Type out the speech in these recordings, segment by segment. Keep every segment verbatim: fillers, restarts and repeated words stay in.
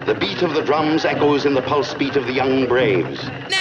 The beat of the drums echoes in the pulse beat of the young braves.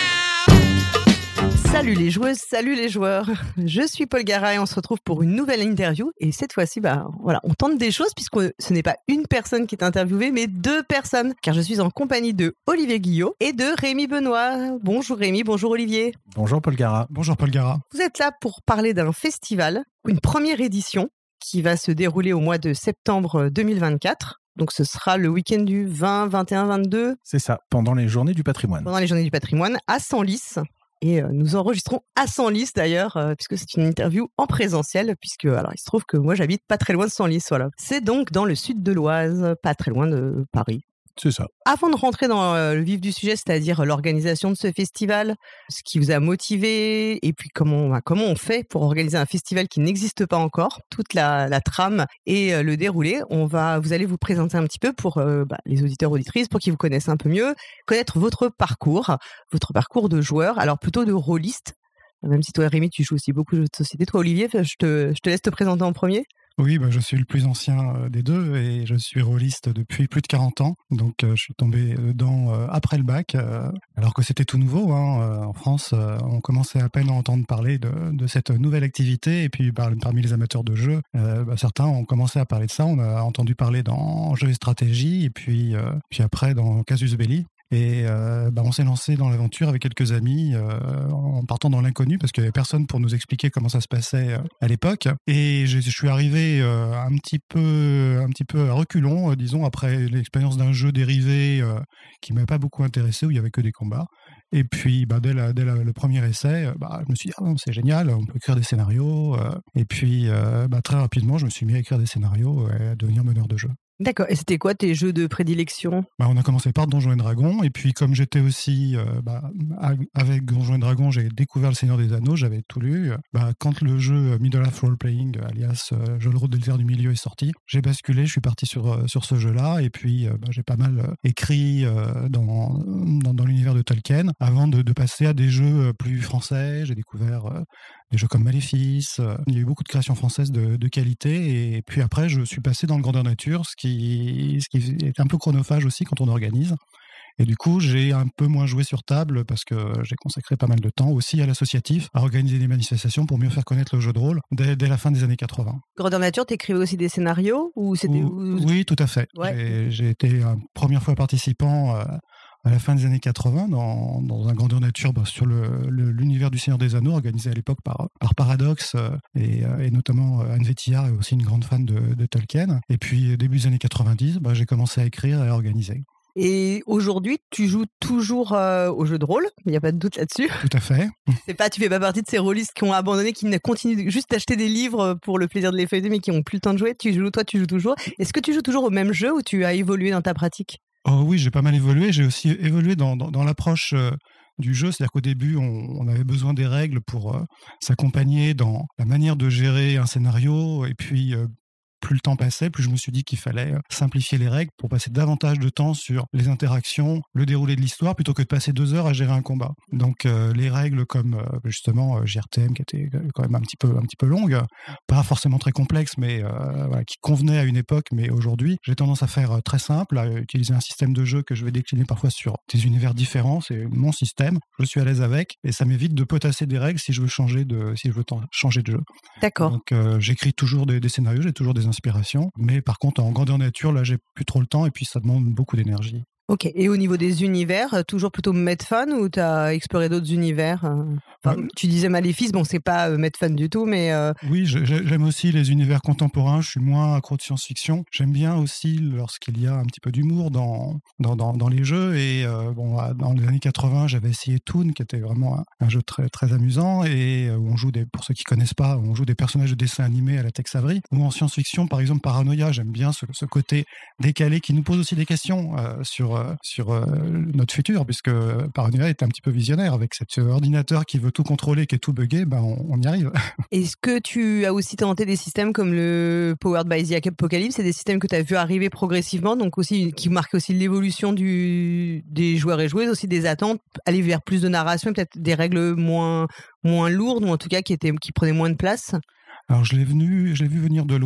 Salut les joueuses, salut les joueurs. Je suis Paul Gara et on se retrouve pour une nouvelle interview. Et cette fois-ci, bah, voilà, on tente des choses puisque ce n'est pas une personne qui est interviewée, mais deux personnes. Car je suis en compagnie de Olivier Guillot et de Rémi Benoît. Bonjour Rémi, bonjour Olivier. Bonjour Paul Gara. Bonjour Paul Gara. Vous êtes là pour parler d'un festival, une première édition qui va se dérouler au mois de septembre deux mille vingt-quatre. Donc ce sera le week-end du vingt, vingt et un, vingt-deux. C'est ça, pendant les Journées du patrimoine. Pendant les Journées du patrimoine à Senlis. Et euh, nous enregistrons à Senlis d'ailleurs, euh, puisque c'est une interview en présentiel, puisque alors il se trouve que moi j'habite pas très loin de Senlis, voilà. C'est donc dans le sud de l'Oise, pas très loin de Paris. C'est ça. Avant de rentrer dans euh, le vif du sujet, c'est-à-dire l'organisation de ce festival, ce qui vous a motivé, et puis comment, bah, comment on fait pour organiser un festival qui n'existe pas encore, toute la, la trame et euh, le déroulé, on va, vous allez vous présenter un petit peu pour euh, bah, les auditeurs auditrices, pour qu'ils vous connaissent un peu mieux, connaître votre parcours, votre parcours de joueur, alors plutôt de rôliste. Même si toi, Rémi, tu joues aussi beaucoup de jeux de société. Toi, Olivier, je te, je te laisse te présenter en premier. Oui, bah, je suis le plus ancien des deux et je suis rôliste depuis plus de quarante ans. Donc, euh, je suis tombé dedans euh, après le bac, euh, alors que c'était tout nouveau. Hein. Euh, en France, euh, on commençait à peine à entendre parler de, de cette nouvelle activité. Et puis, par, parmi les amateurs de jeux, euh, bah, certains ont commencé à parler de ça. On a entendu parler dans Jeux et Stratégie et puis, euh, puis après dans Casus Belli. Et euh, bah on s'est lancé dans l'aventure avec quelques amis euh, en partant dans l'inconnu parce qu'il n'y avait personne pour nous expliquer comment ça se passait euh, à l'époque. Et je, je suis arrivé euh, un petit peu, un petit peu à reculons, euh, disons, après l'expérience d'un jeu dérivé euh, qui ne m'avait pas beaucoup intéressé, où il n'y avait que des combats. Et puis, bah, dès, la, dès la, le premier essai, bah, je me suis dit, ah, c'est génial, on peut écrire des scénarios. Euh, et puis, euh, bah, très rapidement, je me suis mis à écrire des scénarios et à devenir meneur de jeu. D'accord. Et c'était quoi tes jeux de prédilection ? Bah, on a commencé par Donjons et Dragons, et puis comme j'étais aussi euh, bah, avec Donjons et Dragons, j'ai découvert le Seigneur des Anneaux, j'avais tout lu. Bah, quand le jeu Middle Earth Role Playing, alias euh, jeu de rôle de l'Éther du milieu, est sorti, j'ai basculé, je suis parti sur euh, sur ce jeu-là, et puis euh, bah, j'ai pas mal euh, écrit euh, dans, dans dans l'univers de Tolkien avant de, de passer à des jeux plus français. J'ai découvert euh, des jeux comme Maléfice. Euh, il y a eu beaucoup de créations françaises de, de qualité, et puis après je suis passé dans le grandeur nature, ce qui ce qui est un peu chronophage aussi quand on organise. Et du coup, j'ai un peu moins joué sur table parce que j'ai consacré pas mal de temps aussi à l'associatif, à organiser des manifestations pour mieux faire connaître le jeu de rôle dès, dès la fin des années quatre-vingts. Grandeur nature, t'écrivais aussi des scénarios ou c'était ou, Oui, tout à fait. Ouais. J'ai, j'ai été la première fois participant euh, à la fin des années quatre-vingts dans, dans un grandeur nature bah, sur le, le, l'univers du Seigneur des Anneaux, organisé à l'époque par, par Paradox euh, et, et notamment euh, Anne Vétillard est aussi une grande fan de, de Tolkien. Et puis début des années quatre-vingt-dix, bah, j'ai commencé à écrire et à organiser. Et aujourd'hui, tu joues toujours euh, au jeu de rôle, il n'y a pas de doute là-dessus. Tout à fait. C'est pas, tu fais pas partie de ces rôlistes qui ont abandonné, qui ne continuent juste d'acheter des livres pour le plaisir de les feuilleter, mais qui n'ont plus le temps de jouer. Tu joues, toi, tu joues toujours. Est-ce que tu joues toujours au même jeu ou tu as évolué dans ta pratique ? Oh oui, j'ai pas mal évolué. J'ai aussi évolué dans, dans, dans l'approche euh, du jeu. C'est-à-dire qu'au début, on, on avait besoin des règles pour euh, s'accompagner dans la manière de gérer un scénario. Et puis, euh, plus le temps passait, plus je me suis dit qu'il fallait simplifier les règles pour passer davantage de temps sur les interactions, le déroulé de l'histoire, plutôt que de passer deux heures à gérer un combat. Donc euh, les règles comme euh, justement euh, G R T M, qui était quand même un petit peu, un petit peu longue, pas forcément très complexe, mais euh, voilà, qui convenait à une époque, mais aujourd'hui, j'ai tendance à faire très simple, à utiliser un système de jeu que je vais décliner parfois sur des univers différents. C'est mon système, je suis à l'aise avec, et ça m'évite de potasser des règles si je veux changer de, si je veux changer de jeu. D'accord. Donc euh, j'écris toujours des, des scénarios, j'ai toujours des inspiration, mais par contre en grandeur nature là j'ai plus trop le temps et puis ça demande beaucoup d'énergie. Ok, et au niveau des univers, toujours plutôt Medfan ou tu as exploré d'autres univers ? Enfin, ouais. Tu disais Maléfice, bon c'est pas euh, Medfan du tout, mais... Euh... Oui, j'aime aussi les univers contemporains, je suis moins accro de science-fiction. J'aime bien aussi lorsqu'il y a un petit peu d'humour dans, dans, dans, dans les jeux, et euh, bon, dans les années quatre-vingts, j'avais essayé Toon, qui était vraiment un, un jeu très, très amusant, et où on joue, des, pour ceux qui connaissent pas, on joue des personnages de dessins animés à la Tex Avery, ou en science-fiction, par exemple Paranoia, j'aime bien ce, ce côté décalé qui nous pose aussi des questions euh, sur sur euh, notre futur, puisque Paranoia est un petit peu visionnaire avec cet ordinateur qui veut tout contrôler, qui est tout buggé, ben on, on y arrive. Est-ce que tu as aussi tenté des systèmes comme le Powered by the Apocalypse? C'est des systèmes que tu as vu arriver progressivement, donc aussi qui marquent aussi l'évolution du, des joueurs et joueuses, aussi des attentes, aller vers plus de narration, peut-être des règles moins, moins lourdes, ou en tout cas qui, étaient, qui prenaient moins de place? Alors je l'ai, venu, je l'ai vu venir de loin.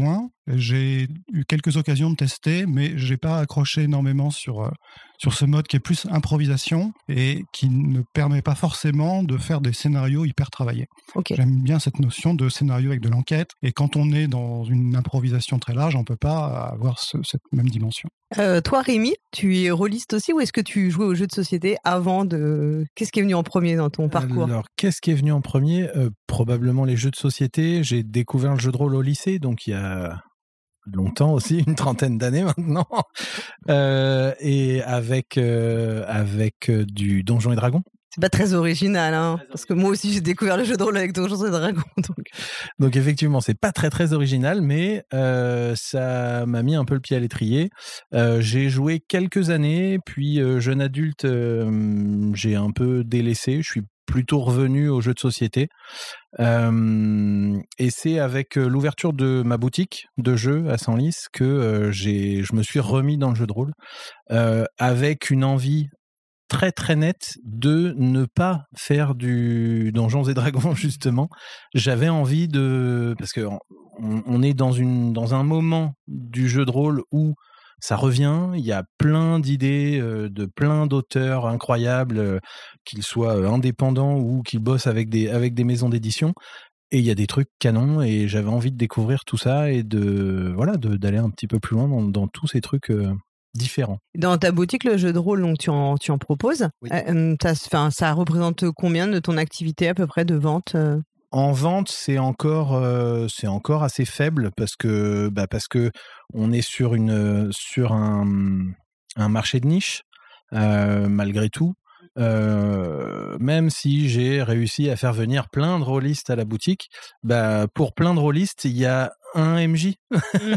J'ai eu quelques occasions de tester, mais j'ai pas accroché énormément sur, euh, sur ce mode qui est plus improvisation et qui ne permet pas forcément de faire des scénarios hyper travaillés. Okay. J'aime bien cette notion de scénario avec de l'enquête, et quand on est dans une improvisation très large, on peut pas avoir ce, cette même dimension. Euh, toi, Rémi, tu es rôliste aussi, ou est-ce que tu jouais aux jeux de société avant de... Qu'est-ce qui est venu en premier dans ton parcours ? Alors, qu'est-ce qui est venu en premier ? euh, Probablement les jeux de société. J'ai découvert le jeu de rôle au lycée, donc il y a longtemps aussi, une trentaine d'années maintenant, euh, et avec, euh, avec euh, du Donjons et Dragons. C'est pas très original, hein, parce que moi aussi j'ai découvert le jeu de rôle avec Donjons et Dragons. Donc, donc effectivement, c'est pas très très original, mais euh, ça m'a mis un peu le pied à l'étrier. Euh, j'ai joué quelques années, puis euh, jeune adulte, euh, j'ai un peu délaissé. Je suis plutôt revenu aux jeux de société. Euh, et c'est avec l'ouverture de ma boutique de jeux à Senlis que euh, j'ai, je me suis remis dans le jeu de rôle, euh, avec une envie très très nette de ne pas faire du Donjons et Dragons, justement. J'avais envie de... Parce que on, on est dans, une, dans un moment du jeu de rôle où ça revient, il y a plein d'idées euh, de plein d'auteurs incroyables, euh, qu'ils soient indépendants ou qu'ils bossent avec des, avec des maisons d'édition. Et il y a des trucs canons, et j'avais envie de découvrir tout ça et de, voilà, de, d'aller un petit peu plus loin dans, dans tous ces trucs euh, différents. Dans ta boutique, le jeu de rôle, donc, tu, en, tu en proposes. Oui. Euh, ça représente combien de ton activité à peu près de vente euh En vente, c'est encore, euh, c'est encore assez faible parce que, bah parce que on est sur, une, sur un, un marché de niche, euh, malgré tout. Euh, même si j'ai réussi à faire venir plein de rôlistes à la boutique, bah, pour plein de rôlistes, il y a un M J. Mmh.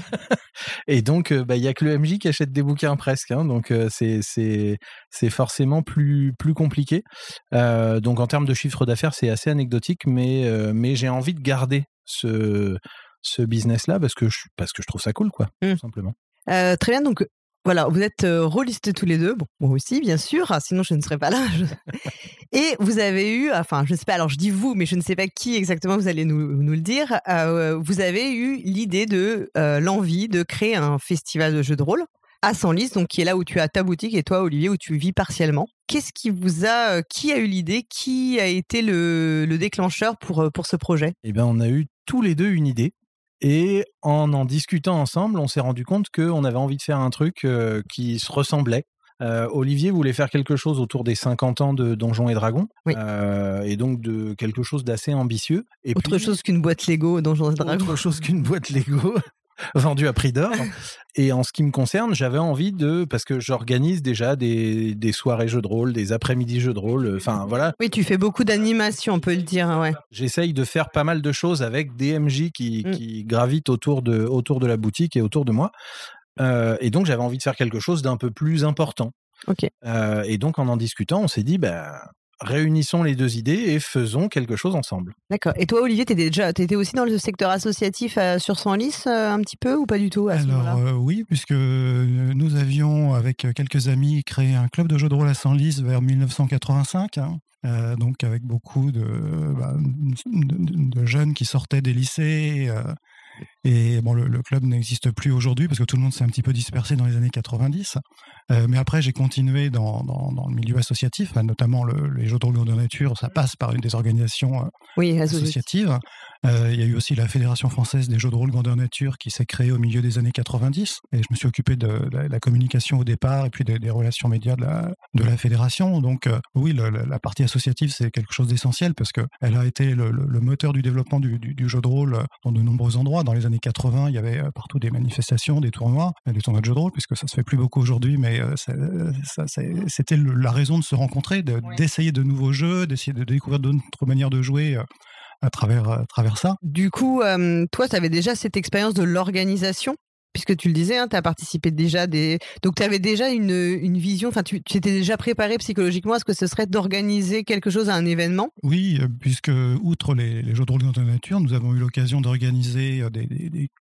Et donc, bah, il n'y a que le M J qui achète des bouquins presque. Hein, donc, euh, c'est, c'est, c'est forcément plus, plus compliqué. Euh, donc, en termes de chiffre d'affaires, c'est assez anecdotique, mais, euh, mais j'ai envie de garder ce, ce business-là parce que, je, parce que je trouve ça cool, quoi, mmh. tout simplement. Euh, très bien, donc... Voilà, vous êtes euh, rôlistes tous les deux, bon, moi aussi, bien sûr, sinon je ne serais pas là. Je... Et vous avez eu, enfin, je ne sais pas, alors je dis vous, mais je ne sais pas qui exactement, vous allez nous, nous le dire, euh, vous avez eu l'idée de, euh, l'envie de créer un festival de jeux de rôle à Senlis, donc qui est là où tu as ta boutique, et toi, Olivier, où tu vis partiellement. Qu'est-ce qui vous a, euh, qui a eu l'idée, qui a été le, le déclencheur pour, pour ce projet ? Eh bien, on a eu tous les deux une idée. Et en en discutant ensemble, on s'est rendu compte qu'on avait envie de faire un truc euh, qui se ressemblait. Euh, Olivier voulait faire quelque chose autour des cinquante ans de Donjons et Dragons, oui. euh, et donc de quelque chose d'assez ambitieux. Et autre puis, chose qu'une boîte Lego Donjons et Dragons. Autre chose qu'une boîte Lego vendue à prix d'or. Et en ce qui me concerne, j'avais envie de... Parce que j'organise déjà des, des soirées jeux de rôle, des après-midi jeux de rôle, enfin voilà. Oui, tu fais beaucoup d'animations, on peut le dire, ouais. J'essaye de faire pas mal de choses avec des M J qui, mm. qui gravitent autour de, autour de la boutique et autour de moi. Euh, et donc, j'avais envie de faire quelque chose d'un peu plus important. Ok. Euh, et donc, en en discutant, on s'est dit... bah, réunissons les deux idées et faisons quelque chose ensemble. D'accord. Et toi, Olivier, t'étais déjà, t'étais aussi dans le secteur associatif euh, sur Senlis euh, un petit peu ou pas du tout à ce Alors euh, oui, puisque nous avions avec quelques amis créé un club de jeux de rôle à Senlis vers dix-neuf cent quatre-vingt-cinq. Hein. Euh, donc avec beaucoup de, bah, de, de jeunes qui sortaient des lycées. Euh, et bon, le, le club n'existe plus aujourd'hui parce que tout le monde s'est un petit peu dispersé dans les années quatre-vingt-dix. Euh, mais après, j'ai continué dans, dans, dans le milieu associatif, notamment le, les jeux de rôle de nature. Ça passe par une des organisations euh, oui, associatives. Euh, il y a eu aussi la Fédération française des jeux de rôle grandeur nature qui s'est créée au milieu des années quatre-vingt-dix. Et je me suis occupé de la, la communication au départ et puis des, des relations médias de la, de la fédération. Donc euh, oui, le, la partie associative, c'est quelque chose d'essentiel parce qu'elle a été le, le, le moteur du développement du, du, du jeu de rôle dans de nombreux endroits. Dans les années quatre-vingts, il y avait partout des manifestations, des tournois, des tournois de jeux de rôle, puisque ça se fait plus beaucoup aujourd'hui, mais euh, ça, ça, ça, c'était le, la raison de se rencontrer, de, oui. d'essayer de nouveaux jeux, d'essayer de découvrir d'autres manières de jouer euh, à travers, à travers ça. Du coup, euh, toi, tu avais déjà cette expérience de l'organisation, puisque tu le disais, hein, tu as participé déjà des... Donc, tu avais déjà une, une vision, enfin, tu t'étais déjà préparé psychologiquement à ce que ce serait d'organiser quelque chose à un événement ? Oui, puisque, outre les, les jeux de rôle dans la nature, nous avons eu l'occasion d'organiser des, des, des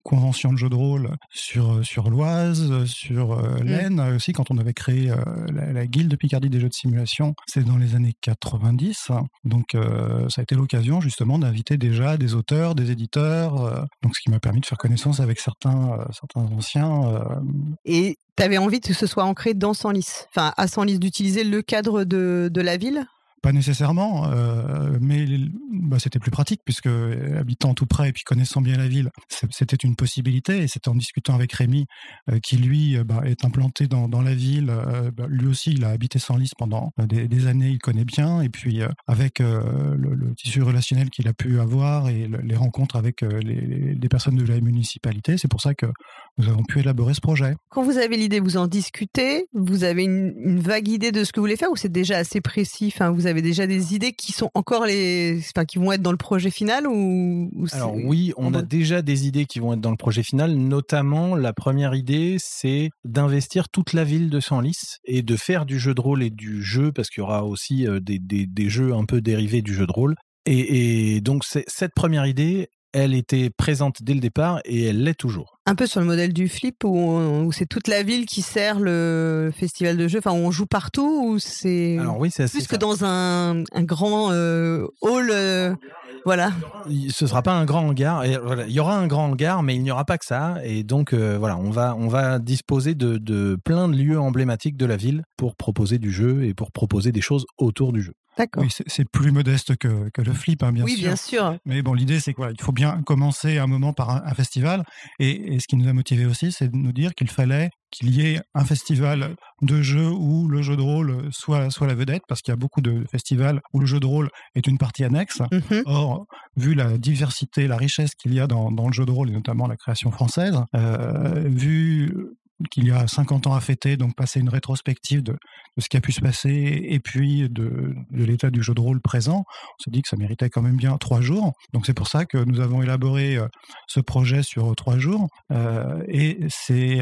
conventions de jeux de rôle sur, sur l'Oise, sur euh, l'Aisne, mmh. aussi quand on avait créé euh, la, la Guilde Picardie des jeux de simulation, c'est dans les années quatre-vingt-dix. Donc euh, ça a été l'occasion justement d'inviter déjà des auteurs, des éditeurs, euh, donc ce qui m'a permis de faire connaissance avec certains, euh, certains anciens. Euh... Et tu avais envie que ce soit ancré dans Senlis, enfin à Senlis, d'utiliser le cadre de, de la ville ? Pas nécessairement, euh, mais bah, c'était plus pratique puisque habitant tout près et puis connaissant bien la ville, c'était une possibilité. Et c'était en discutant avec Rémi, euh, qui lui bah, est implanté dans, dans la ville. Euh, bah, lui aussi, il a habité Senlis pendant des, des années, il connaît bien. Et puis euh, avec euh, le, le tissu relationnel qu'il a pu avoir et le, les rencontres avec euh, les, les personnes de la municipalité, c'est pour ça que nous avons pu élaborer ce projet. Quand vous avez l'idée, vous en discutez, vous avez une, une vague idée de ce que vous voulez faire ou c'est déjà assez précis, enfin, vous avez Avez déjà des idées qui sont encore les, enfin, qui vont être dans le projet final ou, ou Alors oui, on a déjà des idées qui vont être dans le projet final. Notamment, la première idée, c'est d'investir toute la ville de Senlis et de faire du jeu de rôle et du jeu, parce qu'il y aura aussi des, des, des jeux un peu dérivés du jeu de rôle. Et, et donc c'est, cette première idée, elle était présente dès le départ et elle l'est toujours. Un peu sur le modèle du flip où, on, où c'est toute la ville qui sert le festival de jeux, enfin où on joue partout ou c'est Alors oui, c'est assez plus ça. Que dans un, un grand euh, hall, euh, voilà. Ce sera pas un grand hangar. Et voilà, il y aura un grand hangar, mais il n'y aura pas que ça. Et donc euh, voilà, on va on va disposer de, de plein de lieux emblématiques de la ville pour proposer du jeu et pour proposer des choses autour du jeu. D'accord. Oui, c'est, c'est plus modeste que, que le flip, hein, bien oui, sûr. Oui, bien sûr. Mais bon, l'idée, c'est quoi voilà, il faut bien commencer un moment par un, un festival. Et, et ce qui nous a motivés aussi, c'est de nous dire qu'il fallait qu'il y ait un festival de jeux où le jeu de rôle soit, soit la vedette, parce qu'il y a beaucoup de festivals où le jeu de rôle est une partie annexe. Mm-hmm. Or, vu la diversité, la richesse qu'il y a dans, dans le jeu de rôle, et notamment la création française, euh, vu qu'il y a cinquante ans à fêter, donc passer une rétrospective de, de ce qui a pu se passer et puis de, de l'état du jeu de rôle présent, on s'est dit que ça méritait quand même bien trois jours. Donc c'est pour ça que nous avons élaboré euh, ce projet sur trois jours euh, et c'est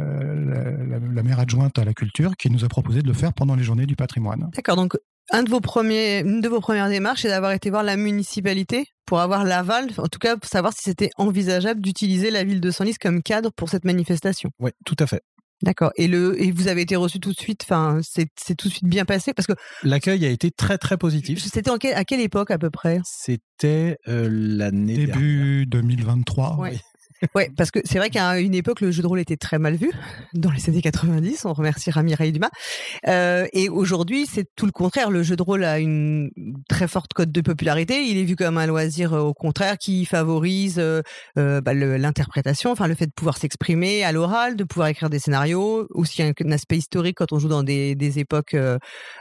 euh, la, la, la maire adjointe à la culture qui nous a proposé de le faire pendant les journées du patrimoine. D'accord, donc un de vos premiers, une de vos premières démarches, c'est d'avoir été voir la municipalité pour avoir l'aval, en tout cas pour savoir si c'était envisageable d'utiliser la ville de Senlis comme cadre pour cette manifestation. Oui, tout à fait. D'accord. Et, le, et vous avez été reçu tout de suite, enfin, c'est, c'est tout de suite bien passé parce que... L'accueil a été très très positif. C'était en quel, à quelle époque à peu près ? C'était euh, l'année Début dernière. deux mille vingt-trois. Ouais. Oui. Ouais, parce que c'est vrai qu'à une époque, le jeu de rôle était très mal vu, dans les années quatre-vingt-dix, on remerciera Mireille Dumas. Euh, et aujourd'hui, c'est tout le contraire. Le jeu de rôle a une très forte cote de popularité. Il est vu comme un loisir, euh, au contraire, qui favorise euh, euh, bah, le, l'interprétation, enfin le fait de pouvoir s'exprimer à l'oral, de pouvoir écrire des scénarios, aussi un, un aspect historique quand on joue dans des, des époques euh,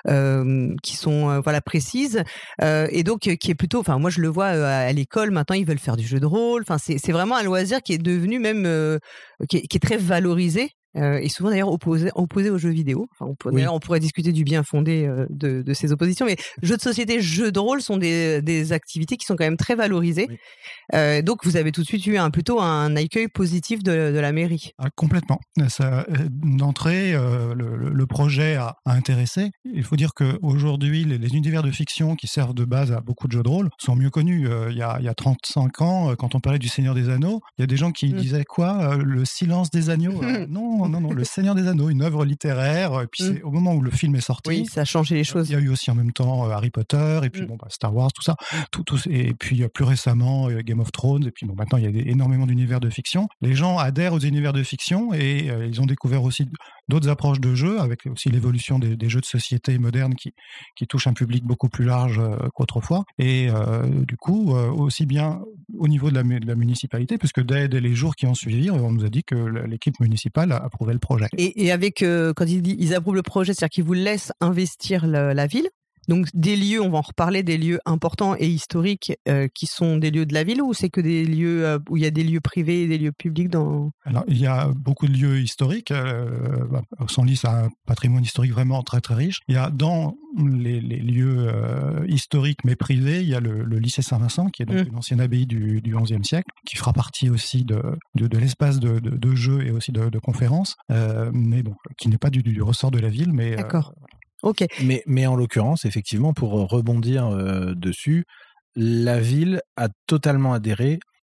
euh, qui sont euh, voilà précises. Euh, et donc, qui est plutôt, enfin moi je le vois euh, à l'école, maintenant ils veulent faire du jeu de rôle. Enfin, c'est, c'est vraiment un loisir qui est devenu même euh, qui, est, qui est très valorisé euh, et souvent d'ailleurs opposé, opposé aux jeux vidéo. Enfin, on, peut, oui. on pourrait discuter du bien fondé euh, de, de ces oppositions, mais jeux de société, jeux de rôle sont des, des activités qui sont quand même très valorisées. Oui. Euh, donc vous avez tout de suite eu un, plutôt un accueil positif de, de la mairie. Ah, complètement. Ça, d'entrée, euh, le, le projet a, a intéressé. Il faut dire qu'aujourd'hui, les, les univers de fiction qui servent de base à beaucoup de jeux de rôle sont mieux connus. Euh, il, y a, il y a trente-cinq ans, quand on parlait du Seigneur des Anneaux, il y a des gens qui mmh. disaient quoi euh, le silence des agneaux euh, Non, non, non, le Seigneur des Anneaux, une œuvre littéraire. Et puis mmh. c'est au moment où le film est sorti. Oui, ça a changé les choses. Il y a eu aussi en même temps euh, Harry Potter, et puis mmh. bon, bah, Star Wars, tout ça. Tout, tout, et puis plus récemment, euh, Game of Thrones, et puis bon, maintenant il y a des, énormément d'univers de fiction. Les gens adhèrent aux univers de fiction et euh, ils ont découvert aussi d'autres approches de jeux, avec aussi l'évolution des, des jeux de société modernes qui, qui touchent un public beaucoup plus large euh, qu'autrefois. Et euh, du coup, euh, aussi bien au niveau de la, de la municipalité, puisque dès, dès les jours qui ont suivi, on nous a dit que l'équipe municipale approuvait le projet. Et, et avec, euh, quand ils, ils approuvent le projet, c'est-à-dire qu'ils vous laissent investir le, la ville. Donc des lieux, on va en reparler, des lieux importants et historiques euh, qui sont des lieux de la ville, ou c'est que des lieux euh, où il y a des lieux privés et des lieux publics dans... Alors il y a beaucoup de lieux historiques. Euh, Senlis a un patrimoine historique vraiment très très riche. Il y a dans les, les lieux euh, historiques mais privés, il y a le, le lycée Saint-Vincent qui est donc mmh. une ancienne abbaye du, du onzième siècle, qui fera partie aussi de, de, de l'espace de, de, de jeux et aussi de, de conférences, euh, mais bon, qui n'est pas du, du ressort de la ville. Mais, D'accord. Euh, Ok. Mais, mais en l'occurrence, effectivement, pour rebondir euh, dessus, la ville a totalement adhéré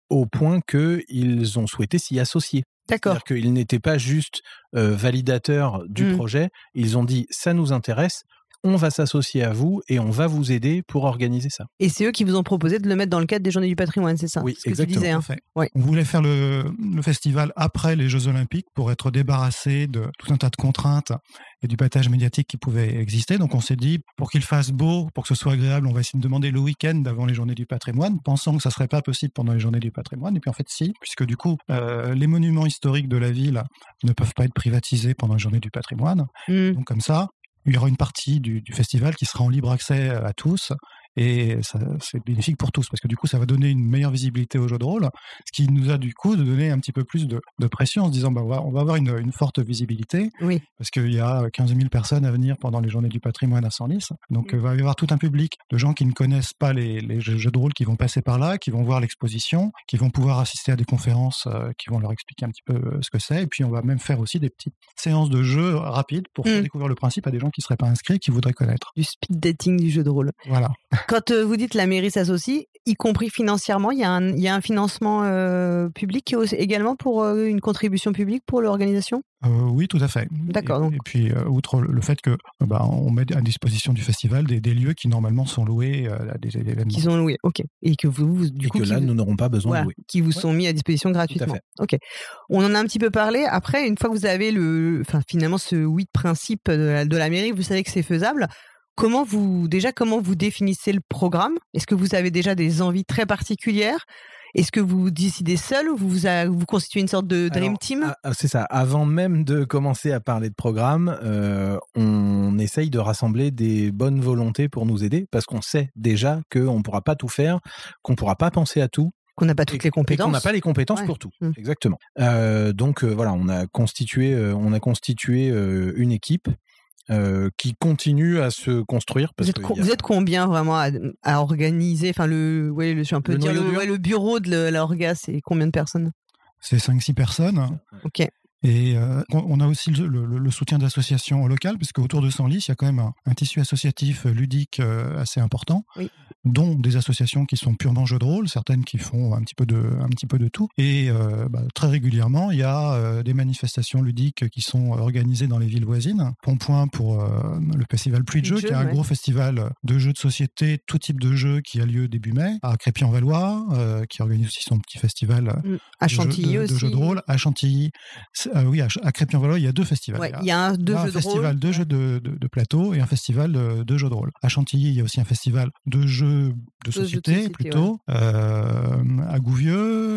au point qu'ils ont souhaité s'y associer. D'accord. C'est-à-dire qu'ils n'étaient pas juste euh, validateurs du mmh. projet, ils ont dit « ça nous intéresse ». On va s'associer à vous et on va vous aider pour organiser ça. Et c'est eux qui vous ont proposé de le mettre dans le cadre des Journées du patrimoine, c'est ça? Oui, ce que exactement. Tu disais, hein. Ouais. On voulait faire le, le festival après les Jeux Olympiques pour être débarrassé de tout un tas de contraintes et du battage médiatique qui pouvait exister. Donc on s'est dit, pour qu'il fasse beau, pour que ce soit agréable, on va essayer de demander le week-end avant les Journées du patrimoine, pensant que ça ne serait pas possible pendant les Journées du patrimoine. Et puis en fait, si, puisque du coup, euh, les monuments historiques de la ville ne peuvent pas être privatisés pendant les Journées du patrimoine. Mmh. Donc comme ça, il y aura une partie du, du festival qui sera en libre accès à tous et ça, c'est bénéfique pour tous parce que du coup ça va donner une meilleure visibilité aux jeux de rôle, ce qui nous a du coup de donner un petit peu plus de, de pression en se disant bah, on, va, on va avoir une, une forte visibilité oui. parce qu'il y a quinze mille personnes à venir pendant les Journées du patrimoine à Senlis, donc il oui. va y avoir tout un public de gens qui ne connaissent pas les, les jeux de rôle qui vont passer par là, qui vont voir l'exposition, qui vont pouvoir assister à des conférences euh, qui vont leur expliquer un petit peu ce que c'est, et puis on va même faire aussi des petites séances de jeux rapides pour mmh. faire découvrir le principe à des gens qui ne seraient pas inscrits et qui voudraient connaître. Du speed dating du jeu de rôle. Voilà. Quand euh, vous dites la mairie s'associe, y compris financièrement, il y a un, il y a un financement euh, public également pour euh, une contribution publique pour l'organisation ? euh, Oui, tout à fait. D'accord. Et, donc. et puis, euh, outre le fait que bah, on met à disposition du festival des, des lieux qui normalement sont loués euh, à des événements. Qui sont loués, ok. Et que vous, vous du et coup, que là, vous, nous n'aurons pas besoin voilà, de louer. Qui vous ouais. sont mis à disposition gratuitement. Tout à fait. Ok. On en a un petit peu parlé. Après, une fois que vous avez le, enfin finalement ce oui de principe de la, de la mairie, vous savez que c'est faisable. Comment vous, déjà, comment vous définissez le programme ? Est-ce que vous avez déjà des envies très particulières ? Est-ce que vous décidez seul ou vous, vous, vous constituez une sorte de dream Alors, team ? ah, c'est ça. Avant même de commencer à parler de programme, euh, on essaye de rassembler des bonnes volontés pour nous aider parce qu'on sait déjà qu'on ne pourra pas tout faire, qu'on ne pourra pas penser à tout. Qu'on n'a pas toutes et, les compétences. Et qu'on n'a pas les compétences ouais. pour tout. Mmh. Exactement. Euh, donc euh, voilà, on a constitué, euh, on a constitué euh, une équipe. Euh, qui continue à se construire. Parce vous, êtes, que vous a... êtes combien vraiment à, à organiser, enfin le, ouais, le, je suis un peu le, dire le, dur. ouais, le bureau de l'orga, c'est combien de personnes ? C'est cinq six personnes. Ok. Et euh, on a aussi le, le, le soutien d'associations locales, puisque autour de Senlis, il y a quand même un, un tissu associatif ludique euh, assez important, oui. dont des associations qui sont purement jeux de rôle, certaines qui font un petit peu de, un petit peu de tout. Et euh, bah, très régulièrement, il y a euh, des manifestations ludiques qui sont organisées dans les villes voisines. Pont-Point pour euh, le festival Pluie de Jeux, qui est un ouais. gros festival de jeux de société, tout type de jeux qui a lieu début mai, à Crépy-en-Valois, euh, qui organise aussi son petit festival mmh. à de, Chantilly jeux, de, aussi. de jeux de rôle. À Chantilly, euh, oui, à, à Crépy-en-Valois, il y a deux festivals. Ouais, il y a un, deux il y a un jeux festival de, rôle. de jeux de, de, de plateau et un festival de, de jeux de rôle. À Chantilly, il y a aussi un festival de jeux de société, de société plutôt, ouais. euh, à Gouvieux.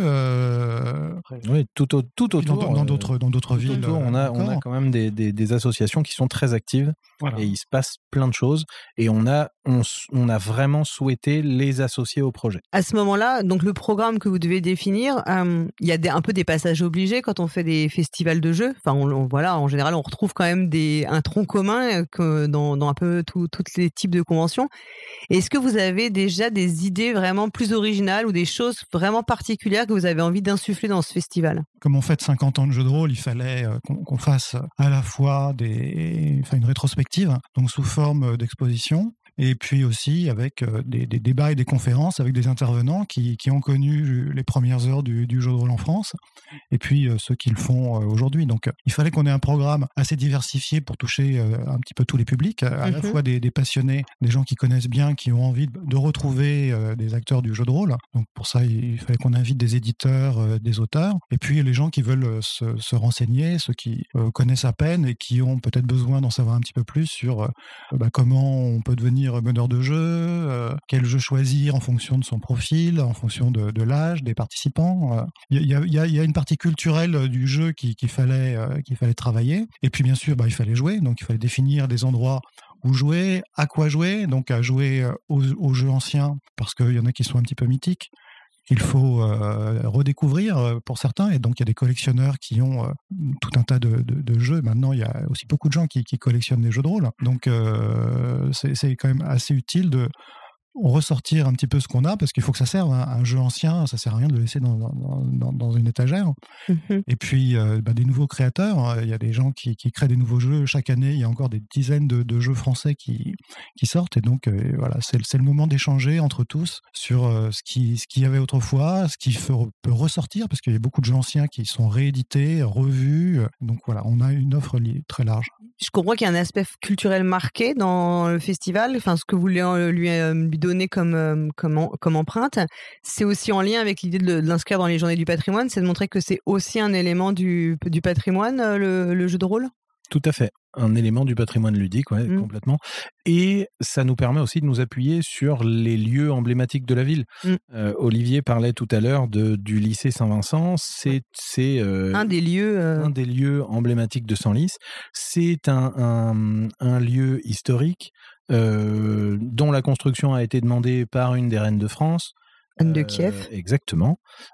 Euh, oui, tout, au, tout autour. Dans d'autres dans d'autres villes. Autour, on, a, on a quand même des, des, des associations qui sont très actives voilà. Et il se passe plein de choses et on a, on, on a vraiment souhaité les associer au projet. À ce moment-là, donc le programme que vous devez définir, euh, il y a des, un peu des passages obligés quand on fait des festivals de jeux. Enfin, on, on, voilà, en général, on retrouve quand même des, un tronc commun que dans, dans un peu tous les types de conventions. Est-ce que vous avez déjà des idées vraiment plus originales ou des choses vraiment particulières que vous avez envie d'insuffler dans ce festival ? Comme on fête cinquante ans de jeux de rôle, il fallait qu'on, qu'on fasse à la fois des, enfin une rétrospective, donc sous forme d'exposition, et puis aussi avec des, des débats et des conférences avec des intervenants qui, qui ont connu les premières heures du, du jeu de rôle en France, et puis ceux qui le font aujourd'hui. Donc il fallait qu'on ait un programme assez diversifié pour toucher un petit peu tous les publics, à mm-hmm. la fois des, des passionnés, des gens qui connaissent bien, qui ont envie de, de retrouver des acteurs du jeu de rôle. Donc pour ça, il fallait qu'on invite des éditeurs, des auteurs, et puis les gens qui veulent se, se renseigner, ceux qui euh, connaissent à peine et qui ont peut-être besoin d'en savoir un petit peu plus sur euh, bah, comment on peut devenir meneur de jeu, euh, quel jeu choisir en fonction de son profil, en fonction de, de l'âge des participants. Il y, y, y a une partie culturelle du jeu qui, qu'il fallait, euh, qu'il fallait travailler. Et puis bien sûr, bah, il fallait jouer, donc il fallait définir des endroits où jouer, à quoi jouer, donc à jouer aux, aux jeux anciens, parce qu'il y en a qui sont un petit peu mythiques. Il faut euh, redécouvrir pour certains, et donc il y a des collectionneurs qui ont euh, tout un tas de, de, de jeux. Maintenant, il y a aussi beaucoup de gens qui, qui collectionnent des jeux de rôle, donc euh, c'est, c'est quand même assez utile de, ressortir un petit peu ce qu'on a, parce qu'il faut que ça serve. Hein. Un jeu ancien, ça sert à rien de le laisser dans, dans, dans, dans une étagère. Mm-hmm. Et puis, euh, bah, des nouveaux créateurs. Il y a des gens qui, qui créent des nouveaux jeux. Chaque année, il y a encore des dizaines de, de jeux français qui, qui sortent. Et donc, euh, voilà, c'est, c'est le moment d'échanger entre tous sur euh, ce, qui, ce qu'il y avait autrefois, ce qui fait, peut ressortir, parce qu'il y a beaucoup de jeux anciens qui sont réédités, revus. Donc, voilà, on a une offre li- très large. Je comprends qu'il y a un aspect culturel marqué dans le festival. Enfin, ce que vous lui, lui, lui donnez comme, comme, comme empreinte, c'est aussi en lien avec l'idée de, de l'inscrire dans les journées du patrimoine, c'est de montrer que c'est aussi un élément du, du patrimoine, le, le jeu de rôle. Tout à fait. Un élément du patrimoine ludique, ouais, mmh. complètement. Et ça nous permet aussi de nous appuyer sur les lieux emblématiques de la ville. Mmh. Euh, Olivier parlait tout à l'heure de, du lycée Saint-Vincent. C'est, c'est euh, un des lieux, euh... un des lieux emblématiques de Senlis. C'est un, un, un lieu historique euh, dont la construction a été demandée par une des reines de France. Anne de Kiev. Euh, exactement.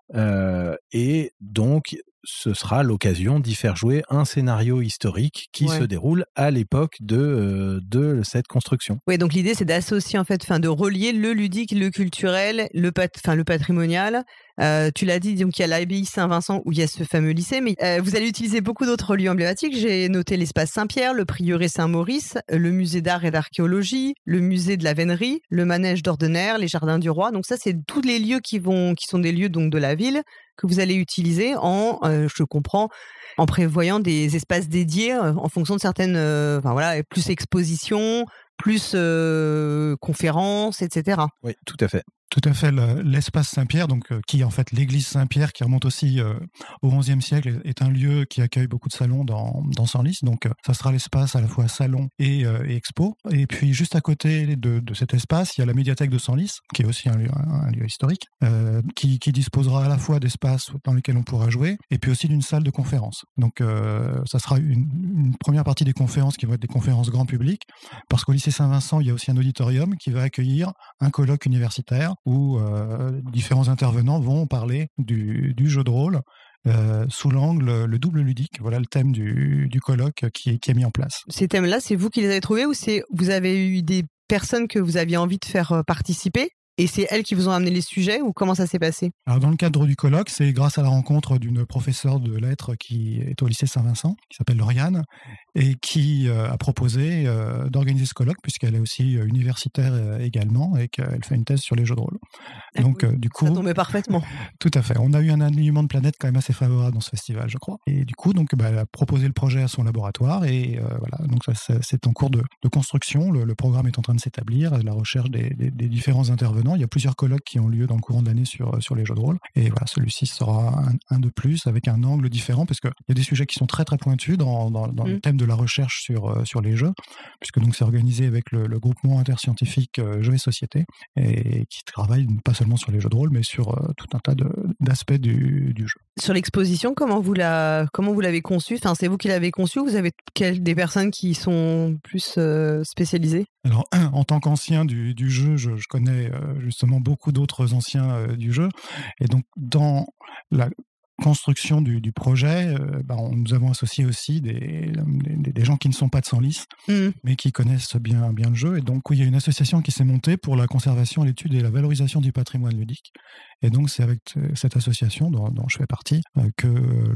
Euh, et donc, ce sera l'occasion d'y faire jouer un scénario historique qui ouais. se déroule à l'époque de, euh, de cette construction. Oui, donc l'idée, c'est d'associer, en fait, enfin, de relier le ludique, le culturel, le, pat- le patrimonial. Euh, tu l'as dit, donc il y a l'abbaye Saint-Vincent où il y a ce fameux lycée, mais euh, vous allez utiliser beaucoup d'autres lieux emblématiques. J'ai noté l'espace Saint-Pierre, le prieuré Saint-Maurice, le musée d'art et d'archéologie, le musée de la Vénerie, le manège d'Ordener, les jardins du roi. Donc ça, c'est tous les lieux qui vont, qui sont des lieux donc de la ville que vous allez utiliser en, euh, je comprends, en prévoyant des espaces dédiés euh, en fonction de certaines, euh, enfin voilà, plus expositions, plus euh, conférences, et cetera. Oui, tout à fait. Tout à fait, le, l'espace Saint-Pierre, donc euh, qui est en fait l'église Saint-Pierre, qui remonte aussi euh, au onzième siècle, est un lieu qui accueille beaucoup de salons dans, dans Senlis. Donc, euh, ça sera l'espace à la fois salon et, euh, et expo. Et puis, juste à côté de, de cet espace, il y a la médiathèque de Senlis, qui est aussi un lieu, un, un lieu historique, euh, qui, qui disposera à la fois d'espaces dans lesquels on pourra jouer, et puis aussi d'une salle de conférence. Donc, euh, ça sera une, une première partie des conférences qui vont être des conférences grand public, parce qu'au lycée Saint-Vincent, il y a aussi un auditorium qui va accueillir un colloque universitaire où euh, différents intervenants vont parler du, du jeu de rôle euh, sous l'angle le double ludique. Voilà le thème du, du colloque qui, qui est mis en place. Ces thèmes-là, c'est vous qui les avez trouvés ou c'est vous avez eu des personnes que vous aviez envie de faire participer et c'est elles qui vous ont amené les sujets ou comment ça s'est passé? Alors dans le cadre du colloque, c'est grâce à la rencontre d'une professeure de lettres qui est au lycée Saint-Vincent, qui s'appelle Lauriane, et qui euh, a proposé euh, d'organiser ce colloque, puisqu'elle est aussi euh, universitaire euh, également, et qu'elle fait une thèse sur les jeux de rôle. Donc oui, euh, du coup, ça tombait parfaitement. Tout à fait. On a eu un alignement de planètes quand même assez favorable dans ce festival, je crois. Et du coup, donc, bah, elle a proposé le projet à son laboratoire, et euh, voilà. Donc ça, c'est en cours de, de construction. Le, le programme est en train de s'établir, la recherche des, des, des différents intervenants. Il y a plusieurs colloques qui ont lieu dans le courant de l'année sur sur les jeux de rôle. Et voilà, celui-ci sera un, un de plus avec un angle différent, parce qu'il y a des sujets qui sont très très pointus dans, dans, dans mmh. le thème de la recherche sur, euh, sur les jeux, puisque donc c'est organisé avec le, le groupement interscientifique euh, Jeux et Société, et qui travaille pas seulement sur les jeux de rôle, mais sur euh, tout un tas de, d'aspects du, du jeu. Sur l'exposition, comment vous, la, comment vous l'avez conçue? Enfin, c'est vous qui l'avez conçue ou vous avez quel, des personnes qui sont plus euh, spécialisées? Alors, en tant qu'ancien du, du jeu, je, je connais euh, justement beaucoup d'autres anciens euh, du jeu, et donc dans la construction du, du projet, euh, bah, on, nous avons associé aussi des, des, des gens qui ne sont pas de Senlis, mmh. mais qui connaissent bien, bien le jeu. Et donc, il y a une association qui s'est montée pour la conservation, l'étude et la valorisation du patrimoine ludique. Et donc, c'est avec cette association dont, dont je fais partie euh, que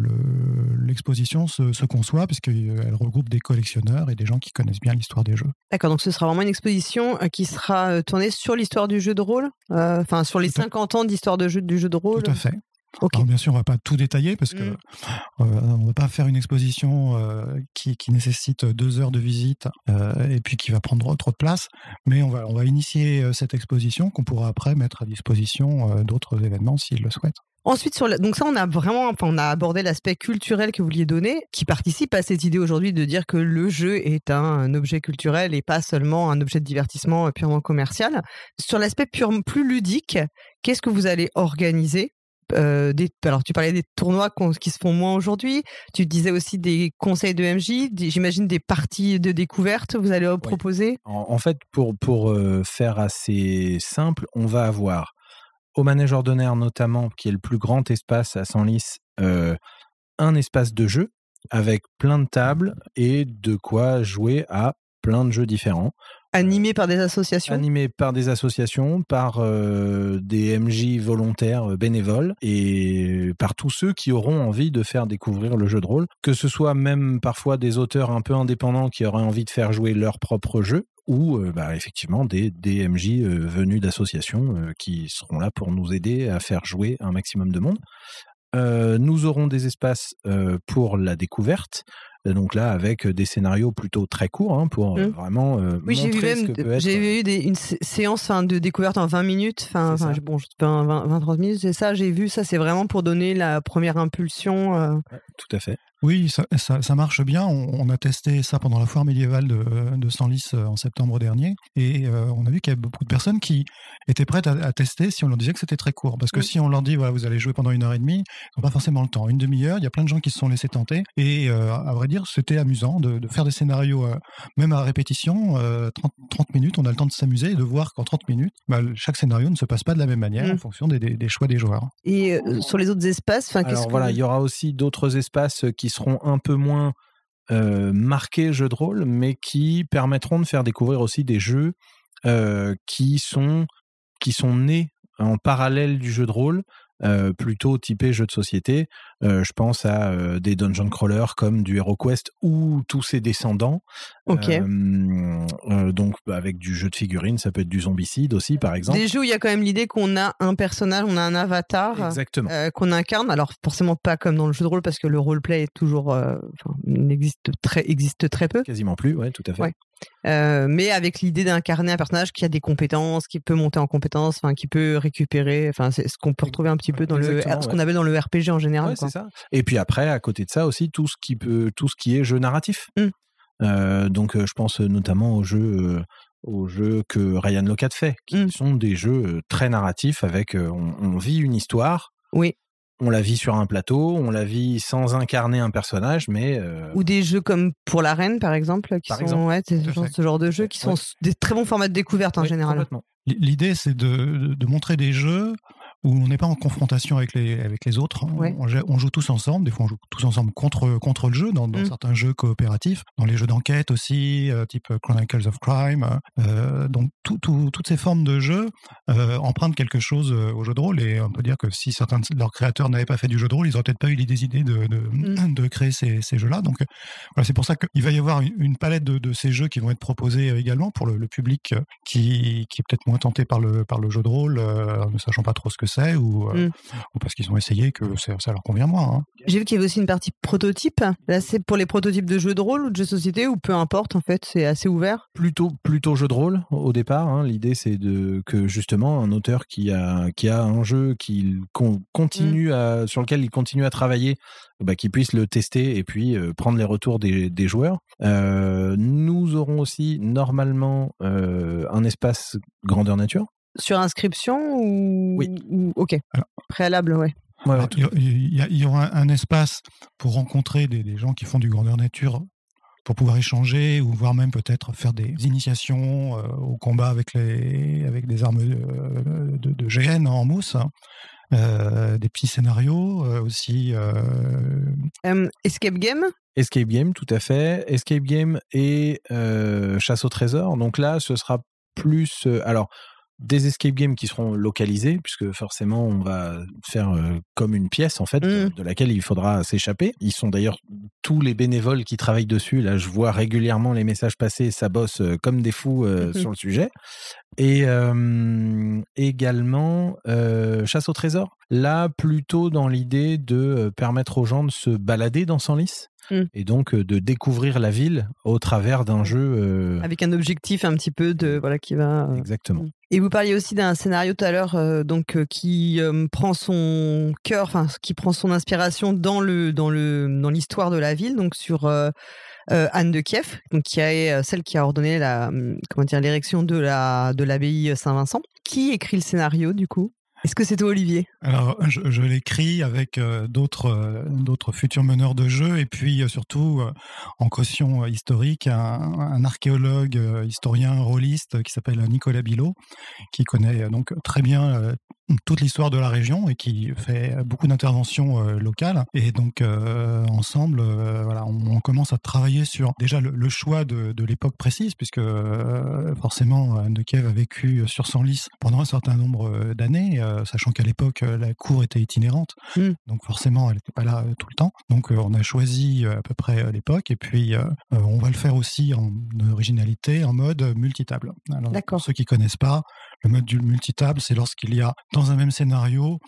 le, l'exposition se, se conçoit, puisqu'elle regroupe des collectionneurs et des gens qui connaissent bien l'histoire des jeux. D'accord, donc ce sera vraiment une exposition qui sera tournée sur l'histoire du jeu de rôle, enfin euh, sur les cinquante ans d'histoire de jeu, du jeu de rôle. Tout à fait. Okay. Alors bien sûr, on ne va pas tout détailler parce que mmh. euh, on ne va pas faire une exposition euh, qui, qui nécessite deux heures de visite euh, et puis qui va prendre trop de place. Mais on va, on va initier euh, cette exposition qu'on pourra après mettre à disposition euh, d'autres événements s'ils le souhaitent. Ensuite, sur la... donc ça, on a vraiment, enfin, on a abordé l'aspect culturel que vous vouliez donner, qui participe à cette idée aujourd'hui de dire que le jeu est un, un objet culturel et pas seulement un objet de divertissement purement commercial. Sur l'aspect pure, plus ludique, qu'est-ce que vous allez organiser? Euh, des, alors tu parlais des tournois qui se font moins aujourd'hui, tu disais aussi des conseils de M J, des, j'imagine des parties de découverte vous allez oui. proposer. En, en fait, pour, pour euh, faire assez simple, on va avoir au Manège Ordener notamment, qui est le plus grand espace à Senlis, euh, un espace de jeu avec plein de tables et de quoi jouer à plein de jeux différents. Animés par des associations Animés par des associations, par euh, des M J volontaires bénévoles et par tous ceux qui auront envie de faire découvrir le jeu de rôle, que ce soit même parfois des auteurs un peu indépendants qui auraient envie de faire jouer leur propre jeu, ou euh, bah, effectivement des, des M J euh, venus d'associations euh, qui seront là pour nous aider à faire jouer un maximum de monde. Euh, nous aurons des espaces euh, pour la découverte. Donc là, avec des scénarios plutôt très courts, hein, pour mmh. vraiment euh, oui, montrer j'ai vu même, ce que peut être... J'ai vu des, une séance de découverte en vingt minutes, enfin, bon, vingt à trente minutes, c'est ça, j'ai vu ça, c'est vraiment pour donner la première impulsion. Euh... Ouais, tout à fait. Oui, ça, ça, ça marche bien. On, on a testé ça pendant la foire médiévale de, de Senlis en septembre dernier. Et euh, on a vu qu'il y avait beaucoup de personnes qui étaient prêtes à, à tester si on leur disait que c'était très court. Parce que oui. si on leur dit, voilà, vous allez jouer pendant une heure et demie, ils n'ont pas forcément le temps. Une demi-heure, il y a plein de gens qui se sont laissés tenter. Et euh, à vrai dire, c'était amusant de, de faire des scénarios, euh, même à répétition, euh, trente, trente minutes, on a le temps de s'amuser et de voir qu'en trente minutes, bah, chaque scénario ne se passe pas de la même manière mmh. en fonction des, des, des choix des joueurs. Et euh, sur les autres espaces, Alors qu'est-ce voilà, il que... y aura aussi d'autres espaces qui seront un peu moins moins euh, marqués jeux de rôle, mais qui permettront de faire découvrir aussi des jeux euh, qui sont qui sont nés en parallèle du jeu de rôle, euh, plutôt typé jeu de société. Euh, je pense à euh, des dungeon crawlers comme du HeroQuest ou tous ses descendants. Ok. Euh, euh, donc avec du jeu de figurines, ça peut être du Zombicide aussi, par exemple. Des jeux où il y a quand même l'idée qu'on a un personnage, on a un avatar, exactement, euh, qu'on incarne. Alors forcément pas comme dans le jeu de rôle parce que le roleplay est toujours, euh, n'existe très, existe très peu. Quasiment plus, ouais, tout à fait. Ouais. Euh, mais avec l'idée d'incarner un personnage qui a des compétences, qui peut monter en compétences, enfin qui peut récupérer, enfin c'est ce qu'on peut retrouver un petit peu dans Exactement, le, ce ouais. qu'on avait dans le R P G en général. Ouais, quoi. C'est ça. Et puis après, à côté de ça aussi, tout ce qui peut, tout ce qui est jeu narratif. Mm. Euh, donc euh, je pense notamment aux jeux, euh, aux jeux que Ryan Locat fait, qui mm. sont des jeux très narratifs avec, euh, on, on vit une histoire. Oui. On la vit sur un plateau, on la vit sans incarner un personnage, mais... Euh... Ou des jeux comme Pour la Reine, par exemple, qui par sont exemple, ouais, ce, genre, ce genre de jeux qui sont ouais. des très bons formats de découverte en oui, général. Complètement. L'idée, c'est de, de montrer des jeux où on n'est pas en confrontation avec les, avec les autres. Ouais. On, on joue tous ensemble. Des fois, on joue tous ensemble contre, contre le jeu, dans, dans mm. certains jeux coopératifs, dans les jeux d'enquête aussi, euh, type Chronicles of Crime. Euh, donc, tout, tout, toutes ces formes de jeux euh, empruntent quelque chose au jeu de rôle. Et on peut dire que si certains de leurs créateurs n'avaient pas fait du jeu de rôle, ils n'auraient peut-être pas eu des idées de, de, mm. de créer ces, ces jeux-là. Donc, voilà, c'est pour ça qu'il va y avoir une, une palette de, de ces jeux qui vont être proposés également pour le, le public qui, qui est peut-être moins tenté par le, par le jeu de rôle, euh, ne sachant pas trop ce que c'est, ou, euh, mm. ou parce qu'ils ont essayé que ça, ça leur convient moins. Hein. J'ai vu qu'il y avait aussi une partie prototype. Là, c'est pour les prototypes de jeux de rôle ou de jeux de société, ou peu importe, en fait, c'est assez ouvert. Plutôt, plutôt jeu de rôle au départ. Hein. L'idée, c'est de, que justement, un auteur qui a, qui a un jeu qu'il continue mm. à, sur lequel il continue à travailler, bah, qu'il puisse le tester et puis euh, prendre les retours des, des joueurs. Euh, nous aurons aussi normalement euh, un espace grandeur nature. Sur inscription ou... Oui. ou... Ok. Alors, préalable, ouais. ouais Alors, il, y a, il y aura un espace pour rencontrer des, des gens qui font du grandeur nature, pour pouvoir échanger ou voire même peut-être faire des initiations euh, au combat avec, les, avec des armes euh, de, de G N en mousse. Euh, des petits scénarios euh, aussi. Euh... Um, escape game Escape game, tout à fait. Escape game et euh, chasse au trésor. Donc là, ce sera plus... Euh, alors, des escape games qui seront localisés, puisque forcément, on va faire euh, comme une pièce, en fait, mmh. de, de laquelle il faudra s'échapper. Ils sont d'ailleurs tous les bénévoles qui travaillent dessus. Là, je vois régulièrement les messages passer. Ça bosse euh, comme des fous euh, mmh. sur le sujet. Et euh, également, euh, chasse au trésor. Là, plutôt dans l'idée de permettre aux gens de se balader dans Senlis. Mmh. Et donc euh, de découvrir la ville au travers d'un jeu euh... avec un objectif un petit peu de voilà qui va euh... exactement. Et vous parliez aussi d'un scénario tout à l'heure euh, donc euh, qui euh, prend son cœur, enfin qui prend son inspiration dans le dans le dans l'histoire de la ville, donc sur euh, euh, Anne de Kiev, donc qui est euh, celle qui a ordonné la comment dire l'érection de la de l'abbaye Saint-Vincent. Qui écrit le scénario du coup? Est-ce que c'est toi, Olivier? Alors, je, je l'écris avec euh, d'autres, euh, d'autres futurs meneurs de jeu et puis euh, surtout euh, en caution euh, historique, un, un archéologue, euh, historien, rôliste qui s'appelle Nicolas Bilot, qui connaît euh, donc très bien euh, toute l'histoire de la région et qui fait beaucoup d'interventions euh, locales. Et donc, euh, ensemble, euh, voilà, on, on commence à travailler sur déjà le, le choix de, de l'époque précise, puisque euh, forcément, Anne de Kiev a vécu sur Senlis pendant un certain nombre d'années, euh, sachant qu'à l'époque, la cour était itinérante. Mm. Donc, forcément, elle n'était pas là euh, tout le temps. Donc, euh, on a choisi euh, à peu près euh, l'époque. Et puis, euh, on va le faire aussi en originalité, en mode multitable. Alors, D'accord. Pour ceux qui ne connaissent pas, le mode du multitable, c'est lorsqu'il y a dans un même scénario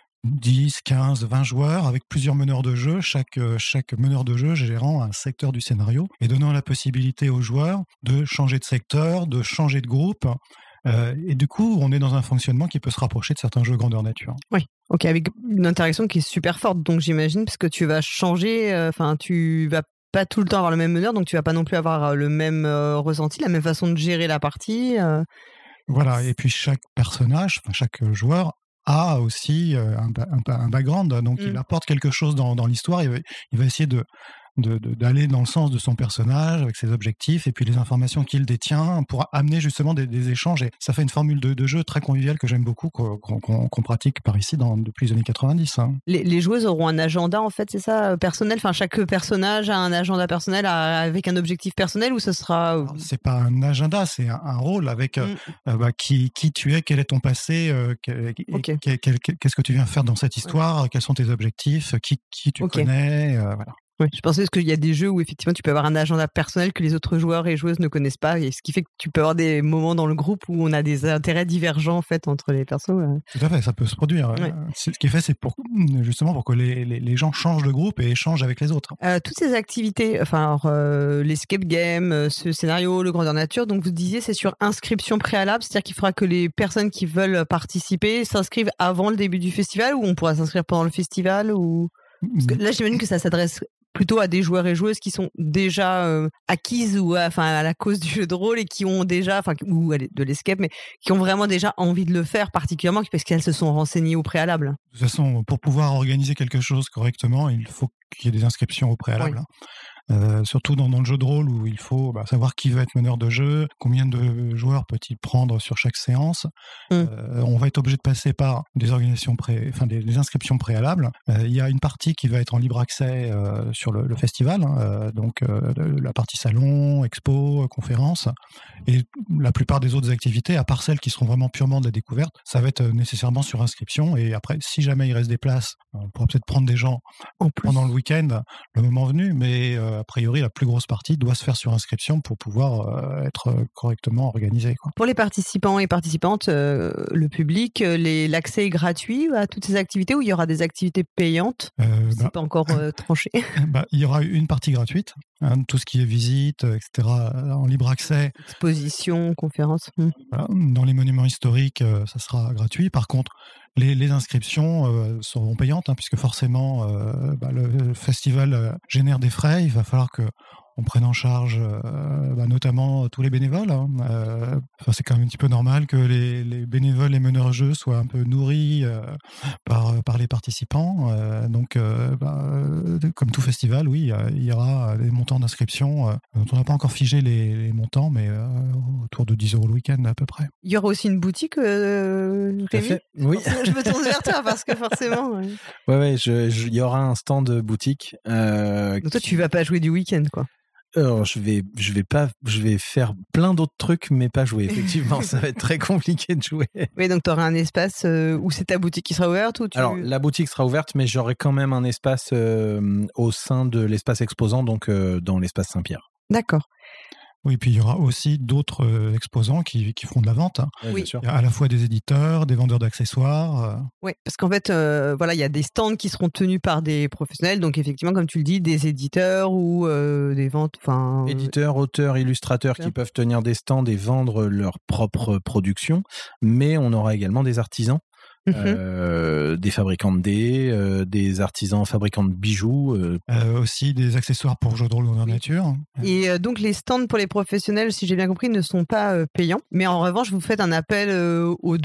dix, quinze, vingt joueurs avec plusieurs meneurs de jeu, chaque, chaque meneur de jeu gérant un secteur du scénario et donnant la possibilité aux joueurs de changer de secteur, de changer de groupe. Euh, et du coup, on est dans un fonctionnement qui peut se rapprocher de certains jeux grandeur nature. Oui, ok, avec une interaction qui est super forte, donc j'imagine, parce que tu vas changer, enfin, euh, tu vas pas tout le temps avoir le même meneur, donc tu vas pas non plus avoir le même euh, ressenti, la même façon de gérer la partie. Euh... Voilà, et puis chaque personnage, chaque joueur a aussi un, un, un background, donc mmh. il apporte quelque chose dans, dans l'histoire, il va, il va essayer de, de, de, d'aller dans le sens de son personnage, avec ses objectifs, et puis les informations qu'il détient, pour amener justement des, des échanges, et ça fait une formule de, de jeu très conviviale que j'aime beaucoup, qu'on, qu'on, qu'on pratique par ici dans, depuis les années quatre-vingt-dix. Hein. Les, les joueuses auront un agenda, en fait, c'est ça, personnel, enfin chaque personnage a un agenda personnel à, avec un objectif personnel, ou ce sera... Alors, c'est pas un agenda, c'est un, un rôle avec mmh. euh, bah, qui, qui tu es, quel est ton passé, euh, quel, okay. quel, quel, qu'est-ce que tu viens faire dans cette histoire, ouais. quels sont tes objectifs, qui, qui tu okay. connais, euh, voilà. Oui, je pensais qu'il y a des jeux où effectivement tu peux avoir un agenda personnel que les autres joueurs et joueuses ne connaissent pas, et ce qui fait que tu peux avoir des moments dans le groupe où on a des intérêts divergents en fait entre les persos. Ouais. Tout à fait, ça peut se produire. Ouais. Ce qui est fait, c'est pour justement pour que les, les, les gens changent de groupe et échangent avec les autres. Euh, toutes ces activités, enfin alors, euh, l'escape game, ce scénario, le grandeur nature, donc vous disiez c'est sur inscription préalable, c'est-à-dire qu'il faudra que les personnes qui veulent participer s'inscrivent avant le début du festival, ou on pourra s'inscrire pendant le festival, ou parce que là j'imagine que ça s'adresse plutôt à des joueurs et joueuses qui sont déjà euh, acquises ou à, enfin, à la cause du jeu de rôle et qui ont déjà, enfin, ou de l'escape, mais qui ont vraiment déjà envie de le faire, particulièrement parce qu'elles se sont renseignées au préalable. De toute façon, pour pouvoir organiser quelque chose correctement, il faut qu'il y ait des inscriptions au préalable. Oui. Euh, surtout dans, dans le jeu de rôle où il faut bah, savoir qui va être meneur de jeu, combien de joueurs peut-il prendre sur chaque séance. Mm. Euh, on va être obligé de passer par des organisations pré... enfin des, des inscriptions préalables. Euh, il y a une partie qui va être en libre accès euh, sur le, le festival, hein, euh, donc euh, la partie salon, expo, conférence, et la plupart des autres activités, à part celles qui seront vraiment purement de la découverte, ça va être nécessairement sur inscription. Et après, si jamais il reste des places, on pourra peut-être prendre des gens en plus pendant le week-end, le moment venu, mais euh, a priori, la plus grosse partie doit se faire sur inscription pour pouvoir euh, être correctement organisée. Quoi. Pour les participants et participantes, euh, le public, les, l'accès est gratuit à toutes ces activités, ou il y aura des activités payantes? euh, C'est bah, pas encore euh, tranché. Bah, il y aura une partie gratuite, hein, tout ce qui est visite, et cetera, en libre accès. Exposition, conférence. Hum. Voilà. Dans les monuments historiques, euh, ça sera gratuit. Par contre, Les, les inscriptions euh, seront payantes, hein, puisque forcément euh, bah, le, le festival euh, génère des frais. Il va falloir que on prenne en charge euh, bah, notamment tous les bénévoles. Hein. Euh, enfin, c'est quand même un petit peu normal que les, les bénévoles et meneurs de jeu soient un peu nourris euh, par, par les participants. Euh, donc, euh, bah, euh, comme tout festival, oui, il y aura des montants d'inscription. Euh, dont on n'a pas encore figé les, les montants, mais euh, autour de dix euros le week-end à peu près. Il y aura aussi une boutique, euh, Rémi ? Oui. Je me tourne vers toi parce que forcément... Oui, ouais, ouais, je, je, il y aura un stand boutique. Euh, donc toi, qui... tu vas pas jouer du week-end, quoi. Alors, je vais, je vais pas, je vais faire plein d'autres trucs, mais pas jouer. Effectivement, ça va être très compliqué de jouer. Oui, donc tu auras un espace euh, où c'est ta boutique qui sera ouverte, ou tu... Alors, la boutique sera ouverte, mais j'aurai quand même un espace euh, au sein de l'espace exposant, donc euh, dans l'espace Saint-Pierre. D'accord. Oui, puis il y aura aussi d'autres euh, exposants qui, qui feront de la vente. Hein. Oui, bien sûr. Il y a à la fois des éditeurs, des vendeurs d'accessoires. Euh... Oui, parce qu'en fait, euh, voilà, il y a des stands qui seront tenus par des professionnels. Donc effectivement, comme tu le dis, des éditeurs ou euh, des ventes. Enfin, éditeurs, auteurs, illustrateurs qui peuvent tenir des stands et vendre leur propre production. Mais on aura également des artisans. Mmh. Euh, des fabricants de dés, euh, des artisans fabricants de bijoux. Euh. Euh, aussi des accessoires pour jeux de rôle dans la nature. Et euh, donc les stands pour les professionnels, si j'ai bien compris, ne sont pas euh, payants. Mais en revanche, vous faites un appel euh, aux dons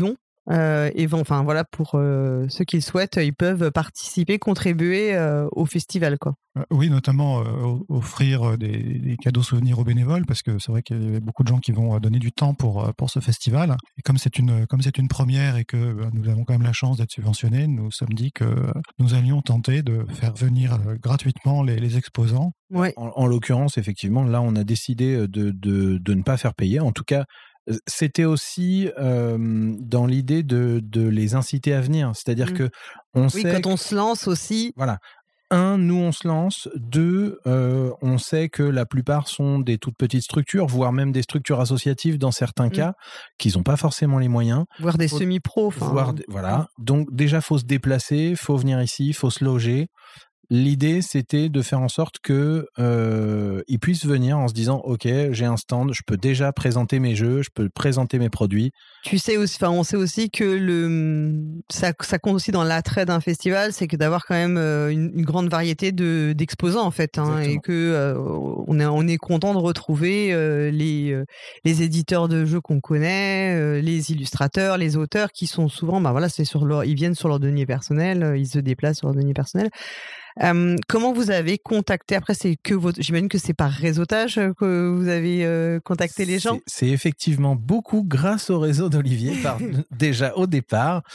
Euh, et bon, enfin voilà, pour euh, ceux qui le souhaitent, ils peuvent participer, contribuer euh, au festival, quoi. Euh, oui, notamment euh, offrir des, des cadeaux souvenirs aux bénévoles, parce que c'est vrai qu'il y a beaucoup de gens qui vont donner du temps pour pour ce festival. Et comme c'est une comme c'est une première et que bah, nous avons quand même la chance d'être subventionnés, nous nous sommes dit que nous allions tenter de faire venir euh, gratuitement les, les exposants. Ouais. En, en l'occurrence, effectivement, là, on a décidé de de de ne pas faire payer. En tout cas, c'était aussi euh, dans l'idée de, de les inciter à venir. C'est-à-dire mmh. que on oui, sait quand on se lance aussi. Voilà. Un, nous, on se lance. Deux, euh, on sait que la plupart sont des toutes petites structures, voire même des structures associatives dans certains mmh. cas, qu'ils n'ont pas forcément les moyens. Voire des faut, semi-pros. Voire, voilà. Donc, déjà, il faut se déplacer, il faut venir ici, il faut se loger. L'idée, c'était de faire en sorte que euh, ils puissent venir en se disant « Ok, j'ai un stand, je peux déjà présenter mes jeux, je peux présenter mes produits. » Tu sais aussi, enfin, on sait aussi que le ça, ça compte aussi dans l'attrait d'un festival, c'est que d'avoir quand même une, une grande variété de d'exposants en fait, hein, et que euh, on est on est content de retrouver euh, les euh, les éditeurs de jeux qu'on connaît, euh, les illustrateurs, les auteurs qui sont souvent, bah voilà, c'est sur leur, ils viennent sur leur denier personnel, ils se déplacent sur leur denier personnel. Euh, comment vous avez contacté? Après, c'est que votre, j'imagine que c'est par réseautage que vous avez euh, contacté les gens. C'est, c'est effectivement beaucoup grâce au réseau d'Olivier, par, déjà au départ.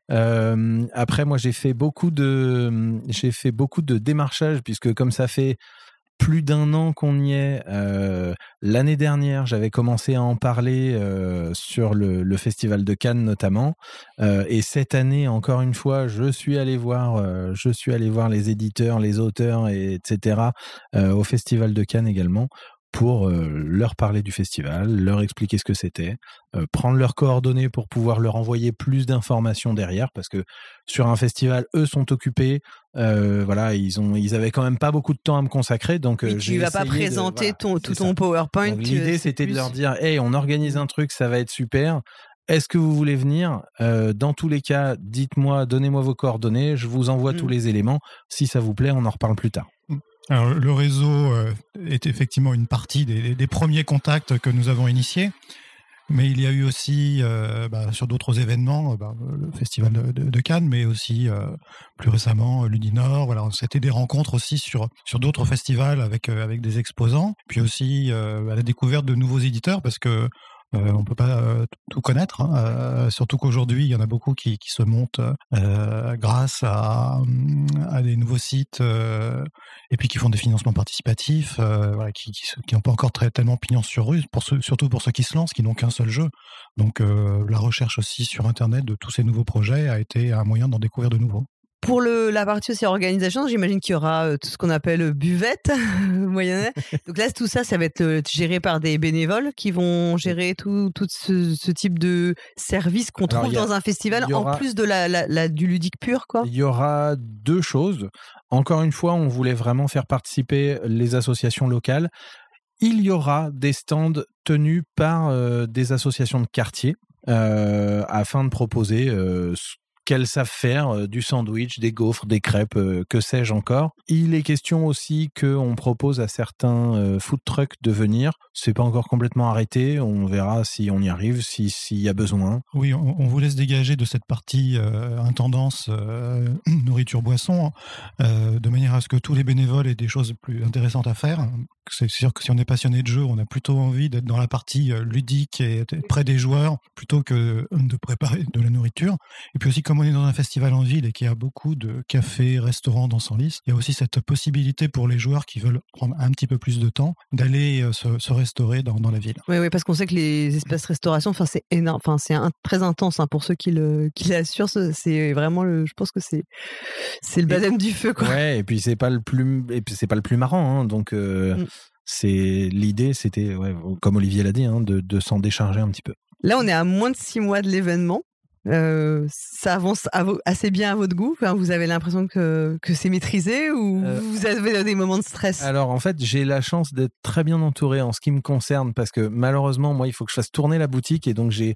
Euh, après, moi, j'ai fait beaucoup de, j'ai fait beaucoup de démarchage puisque comme ça fait plus d'un an qu'on y est. Euh, l'année dernière, j'avais commencé à en parler euh, sur le, le Festival de Cannes notamment. Euh, et cette année, encore une fois, je suis allé voir, euh, je suis allé voir les éditeurs, les auteurs, et, etc. Euh, au Festival de Cannes également, pour euh, leur parler du festival, leur expliquer ce que c'était, euh, prendre leurs coordonnées pour pouvoir leur envoyer plus d'informations derrière, parce que sur un festival, eux sont occupés, euh, voilà, ils ont, ils avaient quand même pas beaucoup de temps à me consacrer, donc euh, oui, tu vas pas présenter de, voilà, ton, tout ton ça. PowerPoint. Donc, l'idée, c'était plus... de leur dire, hey, on organise un truc, ça va être super. Est-ce que vous voulez venir? euh, Dans tous les cas, dites-moi, donnez-moi vos coordonnées, je vous envoie mmh. tous les éléments. Si ça vous plaît, on en reparle plus tard. Alors, le réseau euh, est effectivement une partie des, des premiers contacts que nous avons initiés, mais il y a eu aussi, euh, bah, sur d'autres événements, bah, le Festival de, de, de Cannes, mais aussi euh, plus récemment Ludinor. Voilà, c'était des rencontres aussi sur sur d'autres festivals avec euh, avec des exposants, puis aussi euh, à la découverte de nouveaux éditeurs, parce que Euh, on peut pas euh, tout connaître, hein, euh, surtout qu'aujourd'hui il y en a beaucoup qui, qui se montent euh, grâce à, à des nouveaux sites euh, et puis qui font des financements participatifs, euh, voilà, qui qui n'ont pas encore très tellement pignon sur rue, pour ceux, surtout pour ceux qui se lancent, qui n'ont qu'un seul jeu. Donc euh, la recherche aussi sur internet de tous ces nouveaux projets a été un moyen d'en découvrir de nouveaux. Pour le, la partie aussi organisation, j'imagine qu'il y aura euh, tout ce qu'on appelle buvette moyenne. Donc là, tout ça, ça va être euh, géré par des bénévoles qui vont gérer tout, tout ce, ce type de service qu'on Alors, trouve a, dans un festival, aura, en plus de la, la, la, du ludique pur, quoi. Il y aura deux choses. Encore une fois, on voulait vraiment faire participer les associations locales. Il y aura des stands tenus par euh, des associations de quartier euh, afin de proposer euh, qu'elles savent faire, euh, du sandwich, des gaufres, des crêpes, euh, que sais-je encore. Il est question aussi qu'on propose à certains euh, food trucks de venir. C'est pas encore complètement arrêté. On verra si on y arrive, si, s'il y a besoin. Oui, on, on vous laisse dégager de cette partie euh, intendance euh, nourriture-boisson, euh, de manière à ce que tous les bénévoles aient des choses plus intéressantes à faire. C'est sûr que si on est passionné de jeu, on a plutôt envie d'être dans la partie ludique et près des joueurs plutôt que de préparer de la nourriture. Et puis aussi, comme on est dans un festival en ville et qu'il y a beaucoup de cafés, restaurants dans Senlis, il y a aussi cette possibilité pour les joueurs qui veulent prendre un petit peu plus de temps d'aller se, se restaurer dans, dans la ville. Oui, oui, parce qu'on sait que les espaces restauration, enfin c'est énorme, enfin c'est un, très intense, hein, pour ceux qui le qui l'assurent. C'est vraiment, le, je pense que c'est c'est le baptême du feu, quoi. Ouais, et puis c'est pas le plus, et puis c'est pas le plus marrant, hein, donc. Euh... Mm. C'est l'idée, c'était, ouais, comme Olivier l'a dit, hein, de, de s'en décharger un petit peu. Là, on est à moins de six mois de l'événement. Euh, ça avance à vo- assez bien à votre goût. Enfin, vous avez l'impression que, que c'est maîtrisé ou euh, vous avez des moments de stress? Alors en fait, j'ai la chance d'être très bien entouré en ce qui me concerne, parce que malheureusement, moi, il faut que je fasse tourner la boutique, et donc j'ai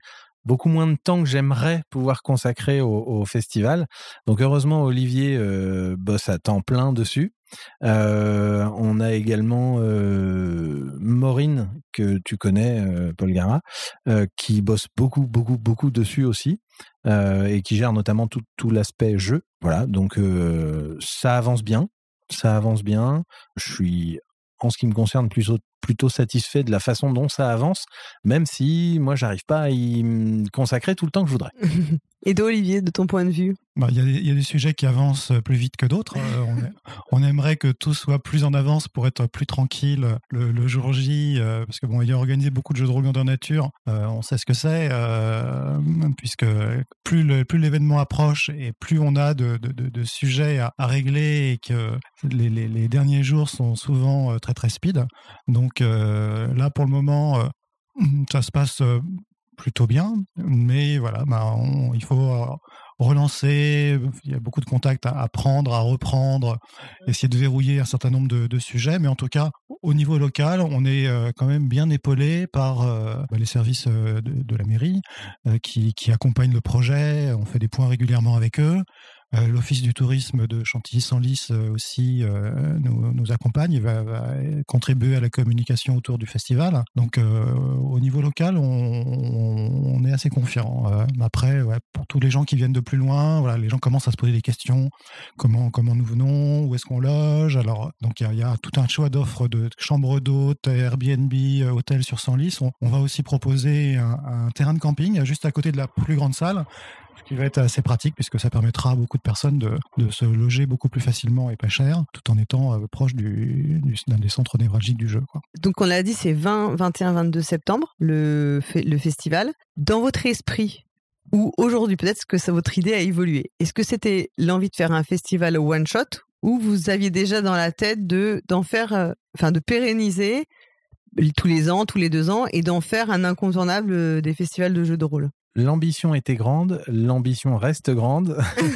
beaucoup moins de temps que j'aimerais pouvoir consacrer au, au festival. Donc heureusement, Olivier euh, bosse à temps plein dessus. Euh, on a également euh, Maureen, que tu connais, euh, Paul Gara, euh, qui bosse beaucoup, beaucoup, beaucoup dessus aussi, euh, et qui gère notamment tout, tout l'aspect jeu. Voilà, donc euh, ça avance bien, ça avance bien. Je suis, en ce qui me concerne, plutôt, plutôt satisfait de la façon dont ça avance, même si moi, j'arrive pas à y consacrer tout le temps que je voudrais. Et toi, Olivier, de ton point de vue? Bah, y a des, y a des sujets qui avancent plus vite que d'autres. Euh, on, est, on aimerait que tout soit plus en avance pour être plus tranquille le, le jour J, euh, parce que bon, il y a organisé beaucoup de jeux de rôle grandeur nature. Euh, on sait ce que c'est, euh, puisque plus, le, plus l'événement approche et plus on a de, de, de, de sujets à, à régler, et que les, les, les derniers jours sont souvent très très speed. Donc euh, là, pour le moment, euh, ça se passe plutôt bien, mais voilà, bah, on, il faut euh, relancer, il y a beaucoup de contacts à, à prendre, à reprendre, essayer de verrouiller un certain nombre de, de sujets, mais en tout cas, au niveau local, on est euh, quand même bien épaulé par euh, bah, les services euh, de, de la mairie euh, qui, qui accompagnent le projet, on fait des points régulièrement avec eux. Euh, L'Office du tourisme de Chantilly-Senlis euh, aussi euh, nous, nous accompagne et va, va contribuer à la communication autour du festival. Donc, euh, au niveau local, on, on, on est assez confiant. Euh, après, ouais, pour tous les gens qui viennent de plus loin, voilà, les gens commencent à se poser des questions. Comment, comment nous venons? Où est-ce qu'on loge? Alors, donc, il y, y a tout un choix d'offres de chambres d'hôtes, Airbnb, hôtels sur Senlis. On, on va aussi proposer un, un terrain de camping juste à côté de la plus grande salle, qui va être assez pratique puisque ça permettra à beaucoup de personnes de, de se loger beaucoup plus facilement et pas cher, tout en étant euh, proche du, du, d'un des centres névralgiques du jeu, quoi. Donc on l'a dit, c'est vingt, vingt et un, vingt-deux septembre, le, le festival. Dans votre esprit, ou aujourd'hui peut-être que ça, votre idée a évolué, est-ce que c'était l'envie de faire un festival one-shot, ou vous aviez déjà dans la tête de, d'en faire, euh, enfin de pérenniser tous les ans, tous les deux ans, et d'en faire un incontournable des festivals de jeux de rôle? L'ambition était grande, l'ambition reste grande.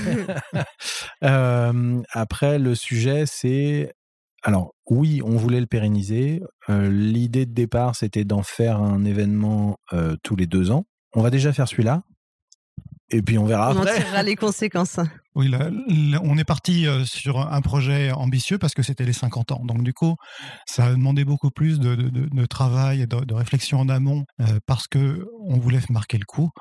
euh, après, le sujet, c'est... Alors, oui, on voulait le pérenniser. Euh, l'idée de départ, c'était d'en faire un événement euh, tous les deux ans. On va déjà faire celui-là. Et puis, on verra on après. On en tirera les conséquences. Oui, là, là, on est parti sur un projet ambitieux parce que c'était les cinquante ans. Donc du coup, ça a demandé beaucoup plus de, de, de travail et de, de réflexion en amont euh, parce que on voulait marquer le coup.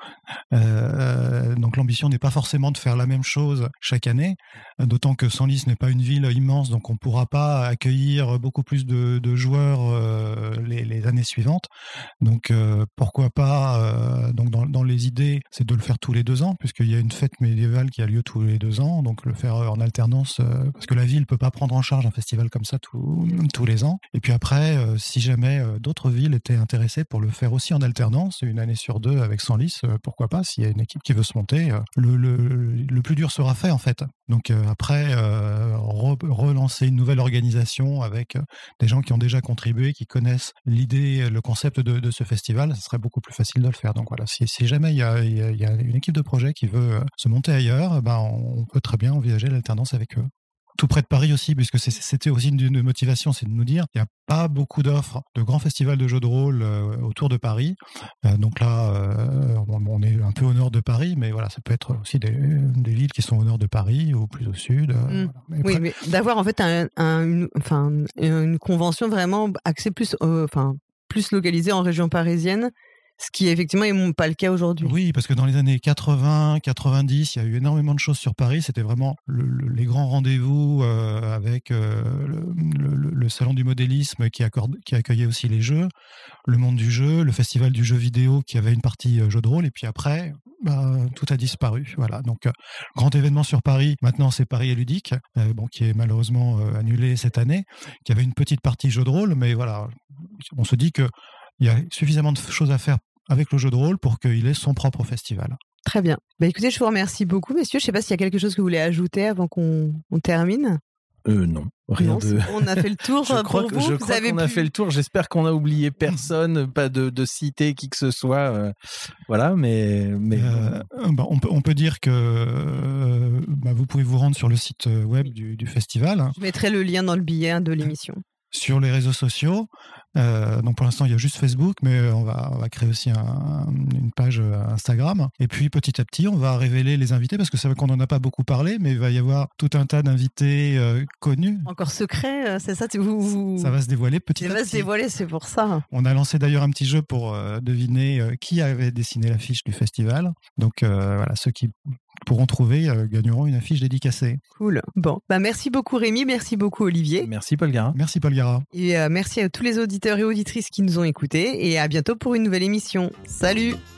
Euh, donc l'ambition n'est pas forcément de faire la même chose chaque année, d'autant que Senlis n'est pas une ville immense, donc on ne pourra pas accueillir beaucoup plus de, de joueurs euh, les, les années suivantes. Donc euh, pourquoi pas euh, donc dans, dans les idées, c'est de le faire tous les deux ans, puisqu'il y a une fête médiévale qui a lieu tous les deux ans, donc le faire en alternance, euh, parce que la ville peut pas prendre en charge un festival comme ça tout, tous les ans. Et puis après, euh, si jamais euh, d'autres villes étaient intéressées pour le faire aussi en alternance, une année sur deux avec Senlis, euh, pourquoi pas, s'il y a une équipe qui veut se monter, euh, le, le, le plus dur sera fait en fait. Donc euh, après, euh, re- relancer une nouvelle organisation avec euh, des gens qui ont déjà contribué, qui connaissent l'idée, le concept de, de ce festival, ce serait beaucoup plus facile de le faire. Donc voilà, si, si jamais il y a, il y a une équipe de projet qui veut euh, se monter ailleurs, ben on on peut très bien envisager l'alternance avec eux. Tout près de Paris aussi, puisque c'était aussi une motivation, c'est de nous dire qu'il n'y a pas beaucoup d'offres de grands festivals de jeux de rôle euh, autour de Paris. Euh, donc là, euh, on est un peu au nord de Paris, mais voilà, ça peut être aussi des, des villes qui sont au nord de Paris ou plus au sud. Euh, mmh. voilà. Oui, mais d'avoir en fait un, un, une, enfin, une convention vraiment axée plus, euh, enfin, plus localisée en région parisienne. Ce qui effectivement n'est pas le cas aujourd'hui. Oui, parce que dans les années quatre-vingts, quatre-vingt-dix, il y a eu énormément de choses sur Paris. C'était vraiment le, le, les grands rendez-vous euh, avec euh, le, le, le salon du modélisme qui, accorde, qui accueillait aussi les jeux, le monde du jeu, le festival du jeu vidéo qui avait une partie euh, jeu de rôle. Et puis après, bah, tout a disparu. Voilà. Donc, euh, grand événement sur Paris. Maintenant, c'est Paris et Ludique, euh, bon, qui est malheureusement euh, annulé cette année, qui avait une petite partie jeu de rôle. Mais voilà, on se dit qu'il y a suffisamment de choses à faire avec le jeu de rôle pour qu'il ait son propre festival. Très bien. Bah écoutez, je vous remercie beaucoup, messieurs. Je ne sais pas s'il y a quelque chose que vous voulez ajouter avant qu'on on termine. Euh, non, rien non, de... On a fait le tour je crois pour que, vous. Je vous crois avez qu'on pu... a fait le tour. J'espère qu'on a oublié personne, pas de, de citer qui que ce soit. Euh, voilà, mais... mais... Euh, bah, on, peut, on peut dire que euh, bah, vous pouvez vous rendre sur le site web du, du festival. Je mettrai le lien dans le billet de l'émission. Sur les réseaux sociaux, Euh, donc pour l'instant, il y a juste Facebook, mais on va, on va créer aussi un, une page Instagram. Et puis petit à petit, on va révéler les invités, parce que c'est vrai qu'on n'en a pas beaucoup parlé, mais il va y avoir tout un tas d'invités euh, connus. Encore secret, c'est ça vous, vous... Ça va se dévoiler petit à petit. Ça va se dévoiler, c'est pour ça. On a lancé d'ailleurs un petit jeu pour euh, deviner euh, qui avait dessiné l'affiche du festival. Donc euh, voilà, ceux qui pourront trouver euh, gagneront une affiche dédicacée. Cool. Bon, bah merci beaucoup Rémi, merci beaucoup Olivier. Merci Paul Gara. Merci Paul Gara. Et euh, merci à tous les auditeurs et auditrices qui nous ont écoutés, et à bientôt pour une nouvelle émission. Salut!